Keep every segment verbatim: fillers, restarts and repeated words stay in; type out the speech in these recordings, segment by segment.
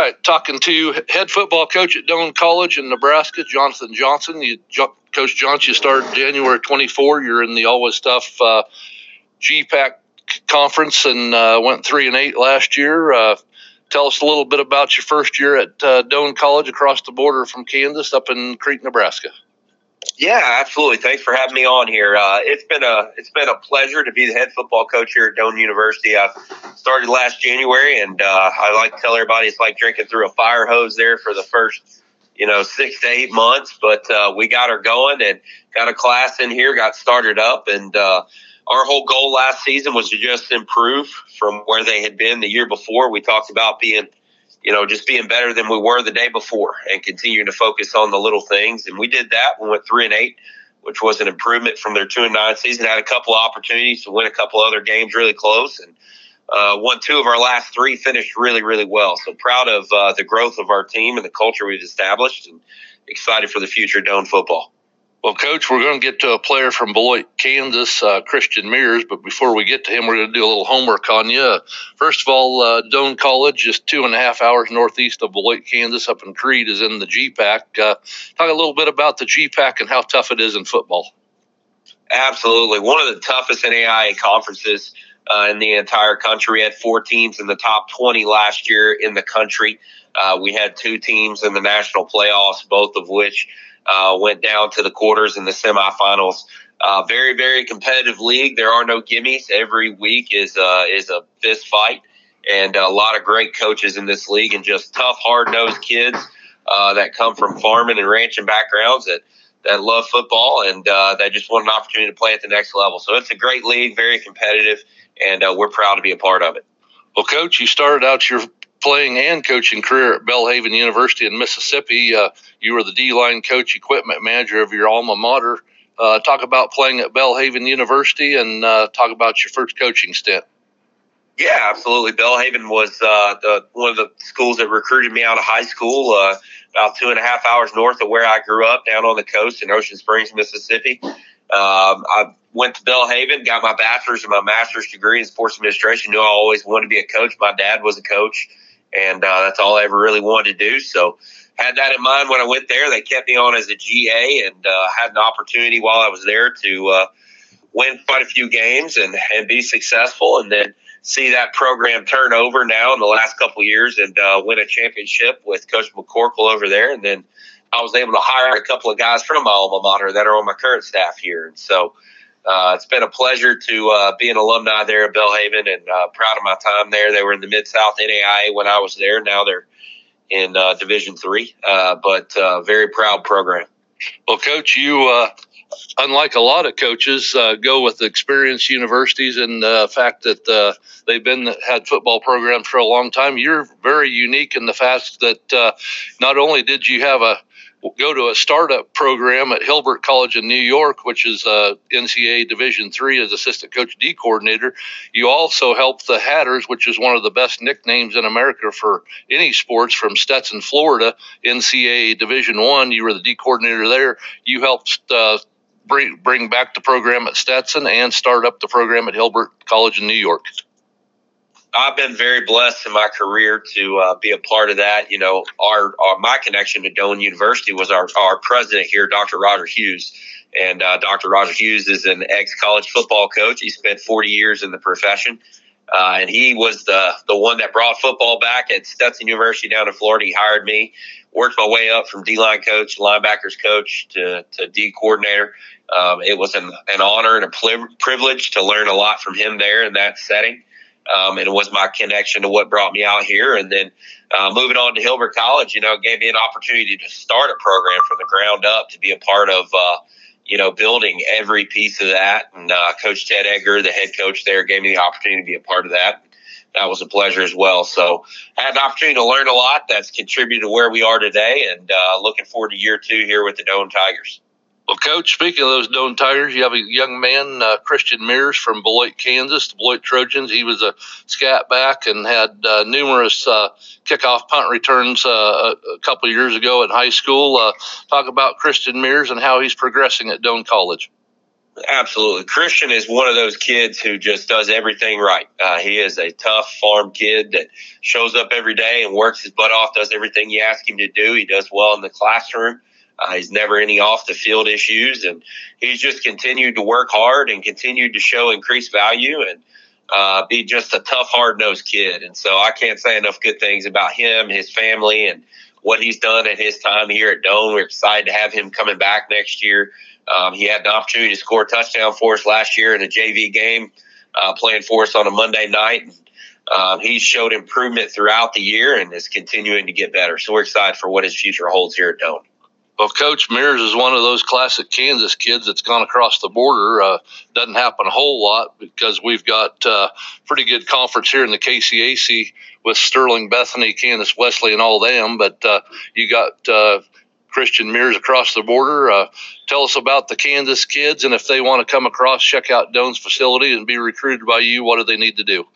right, talking to head football coach at Doane College in Nebraska, Jonathan Johnson. You, jo- Coach Johnson, you started January twenty-fourth. You're in the Always Tough uh, G PAC conference and uh, went three and eight last year. Uh, tell us a little bit about your first year at uh, Doane College across the border from Kansas up in Crete, Nebraska. Yeah, absolutely. Thanks for having me on here. Uh, it's been a it's been a pleasure to be the head football coach here at Doane University. I started last January, and uh, I like to tell everybody it's like drinking through a fire hose there for the first, you know, six to eight months. But uh, we got her going and got a class in here, got started up, and uh, our whole goal last season was to just improve from where they had been the year before. We talked about being you know, just being better than we were the day before and continuing to focus on the little things. And we did that. We went three and eight, which was an improvement from their two and nine season. Had a couple of opportunities to win a couple other games really close, and uh, won two of our last three, finished really, really well. So proud of uh, the growth of our team and the culture we've established, and excited for the future of Doane football. Well, Coach, we're going to get to a player from Beloit, Kansas, uh, Christian Mears, but before we get to him, we're going to do a little homework on you. First of all, uh, Doane College, just two and a half hours northeast of Beloit, Kansas, up in Crete, is in the G PAC. Uh, talk a little bit about the G PAC and how tough it is in football. Absolutely. One of the toughest N A I A conferences uh, in the entire country. We had four teams in the top twenty last year in the country. Uh, we had two teams in the national playoffs, both of which Uh, went down to the quarters and the semifinals. Uh, very, very competitive league. There are no gimmies. Every week is uh, is a fist fight, and a lot of great coaches in this league, and just tough, hard-nosed kids uh, that come from farming and ranching backgrounds that, that love football and uh, that just want an opportunity to play at the next level. So it's a great league, very competitive, and uh, we're proud to be a part of it. Well, Coach, you started out your playing and coaching career at Belhaven University in Mississippi. Uh, you were the D-line coach, equipment manager of your alma mater. Uh, talk about playing at Belhaven University and uh, talk about your first coaching stint. Yeah, absolutely. Belhaven was uh, the, one of the schools that recruited me out of high school, uh, about two and a half hours north of where I grew up, down on the coast in Ocean Springs, Mississippi. Um, I went to Belhaven, got my bachelor's and my master's degree in sports administration. Knew I always wanted to be a coach. My dad was a coach, and uh, that's all I ever really wanted to do. So had that in mind when I went there. They kept me on as a G A, and uh, had an opportunity while I was there to uh, win quite a few games and, and be successful, and then see that program turn over now in the last couple of years and uh, win a championship with Coach McCorkle over there. And then I was able to hire a couple of guys from my alma mater that are on my current staff here. And so uh, it's been a pleasure to uh, be an alumni there at Belhaven, and uh, proud of my time there. They were in the Mid-South N A I A when I was there. Now they're in uh, Division three, uh, but uh, very proud program. Well, Coach, you, uh, unlike a lot of coaches, uh, go with experienced universities and the fact that uh, they've been had football programs for a long time. You're very unique in the fact that uh, not only did you have a go to a startup program at Hilbert College in New York, which is uh, N C A A Division three as assistant coach D coordinator. You also helped the Hatters, which is one of the best nicknames in America for any sports, from Stetson, Florida, N C A A Division one. You were the D coordinator there. You helped uh, bring, bring back the program at Stetson and start up the program at Hilbert College in New York. I've been very blessed in my career to uh, be a part of that. You know, our, our my connection to Doane University was our, our president here, Doctor Roger Hughes. And uh, Doctor Roger Hughes is an ex-college football coach. He spent forty years in the profession. Uh, and he was the, the one that brought football back at Stetson University down in Florida. He hired me, worked my way up from D-line coach, linebackers coach to, to D coordinator. Um, it was an, an honor and a privilege to learn a lot from him there in that setting. Um, and it was my connection to what brought me out here. And then uh, moving on to Hilbert College, you know, it gave me an opportunity to start a program from the ground up, to be a part of, uh, you know, building every piece of that. And uh, Coach Ted Edgar, the head coach there, gave me the opportunity to be a part of that. That was a pleasure as well. So I had an opportunity to learn a lot that's contributed to where we are today, and uh, looking forward to year two here with the Doane Tigers. Well, Coach, speaking of those Doane Tigers, you have a young man, uh, Christian Mears from Beloit, Kansas, the Beloit Trojans. He was a scat back and had uh, numerous uh, kickoff punt returns uh, a, a couple of years ago in high school. Uh, talk about Christian Mears and how he's progressing at Doane College. Absolutely. Christian is one of those kids who just does everything right. Uh, he is a tough farm kid that shows up every day and works his butt off, does everything you ask him to do. He does well in the classroom. Uh, he's never any off the field issues, and he's just continued to work hard and continued to show increased value and uh, be just a tough, hard-nosed kid. And so I can't say enough good things about him, his family, and what he's done at his time here at Doane. We're excited to have him coming back next year. Um, he had an opportunity to score a touchdown for us last year in a J V game, uh, playing for us on a Monday night. And, um, he showed improvement throughout the year and is continuing to get better. So we're excited for what his future holds here at Doane. Well, Coach, Mears is one of those classic Kansas kids that's gone across the border. Uh, doesn't happen a whole lot because we've got uh, pretty good conference here in the K C A C with Sterling, Bethany, Kansas Wesley, and all them. But uh, you got uh, Christian Mears across the border. Uh, tell us about the Kansas kids, and if they want to come across, check out Doane's facility and be recruited by you, what do they need to do?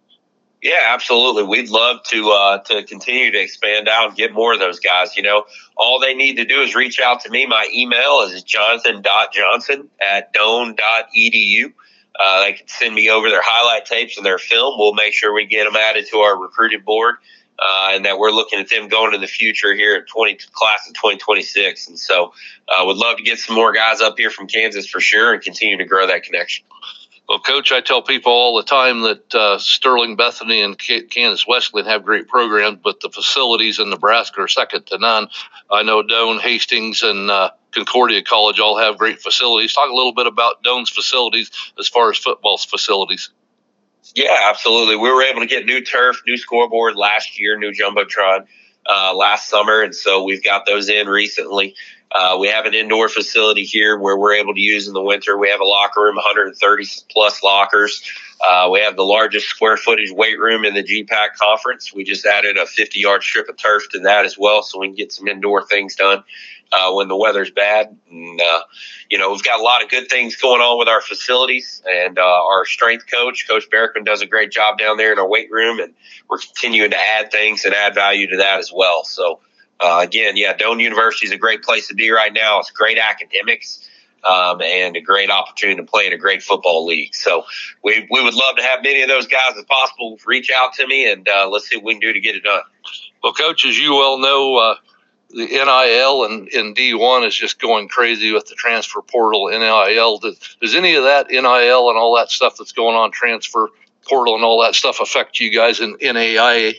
Yeah, absolutely. We'd love to uh, to continue to expand out and get more of those guys. You know, all they need to do is reach out to me. My email is jonathan dot johnson at doane dot e d u. Uh, they can send me over their highlight tapes and their film. We'll make sure we get them added to our recruiting board, uh, and that we're looking at them going to the future here at twenty class of twenty twenty-six. And so uh, would love to get some more guys up here from Kansas for sure and continue to grow that connection. Well, Coach, I tell people all the time that uh, Sterling, Bethany, and K- Kansas Wesleyan have great programs, but the facilities in Nebraska are second to none. I know Doane, Hastings, and uh, Concordia College all have great facilities. Talk a little bit about Doane's facilities as far as football facilities. Yeah, absolutely. We were able to get new turf, new scoreboard last year, new Jumbotron uh, last summer, and so we've got those in recently. Uh, we have an indoor facility here where we're able to use in the winter. We have a locker room, one hundred thirty plus lockers. Uh, we have the largest square footage weight room in the G PAC conference. We just added a fifty yard strip of turf to that as well, so we can get some indoor things done uh, when the weather's bad. And, uh, you know, we've got a lot of good things going on with our facilities, and uh, our strength coach, Coach Berrickman, does a great job down there in our weight room, and we're continuing to add things and add value to that as well. So, Uh, again, yeah, Doane University is a great place to be right now. It's great academics um, and a great opportunity to play in a great football league. So we we would love to have many of those guys as possible reach out to me, and uh, let's see what we can do to get it done. Well, Coach, as you well know, uh, the N I L and in D one is just going crazy with the transfer portal, N I L. Does, does any of that N I L and all that stuff that's going on, transfer portal and all that stuff, affect you guys in N A I A?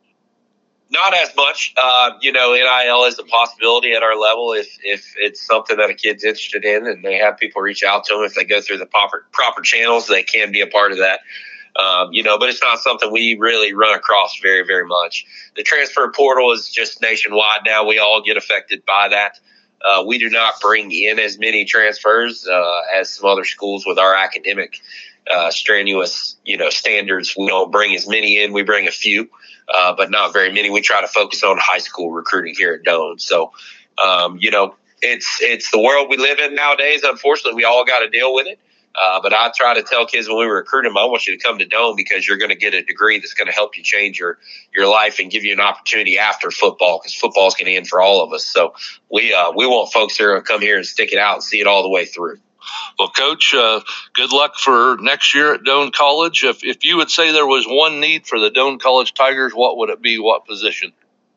Not as much. Uh, you know, N I L is a possibility at our level if if it's something that a kid's interested in and they have people reach out to them. If they go through the proper proper channels, they can be a part of that. Um, you know, but it's not something we really run across very, very much. The transfer portal is just nationwide now. We all get affected by that. Uh, we do not bring in as many transfers uh, as some other schools with our academic uh, strenuous, you know, standards. We don't bring as many in. We bring a few. Uh, but not very many. We try to focus on high school recruiting here at Doane. So, um, you know, it's it's the world we live in nowadays. Unfortunately, we all got to deal with it. Uh, but I try to tell kids when we recruit them, I want you to come to Doane because you're going to get a degree that's going to help you change your, your life and give you an opportunity after football, because football is going to end for all of us. So we uh, we want folks who are going to come here and stick it out and see it all the way through. Well, Coach, uh, good luck for next year at Doane College. If if you would say there was one need for the Doane College Tigers, what would it be? What position?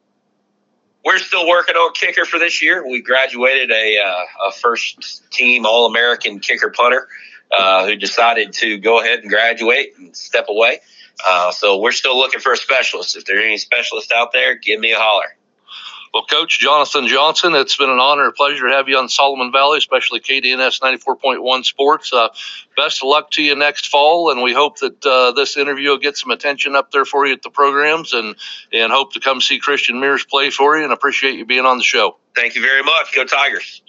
We're still working on kicker for this year. We graduated a, uh, a first-team All-American kicker punter uh, who decided to go ahead and graduate and step away. Uh, so we're still looking for a specialist. If there are any specialists out there, give me a holler. Well, Coach Jonathan Johnson, it's been an honor and pleasure to have you on Solomon Valley, especially K D N S ninety-four point one Sports. Uh, best of luck to you next fall, and we hope that uh, this interview will get some attention up there for you at the programs, and, and hope to come see Christian Mears play for you, and appreciate you being on the show. Thank you very much. Go Tigers.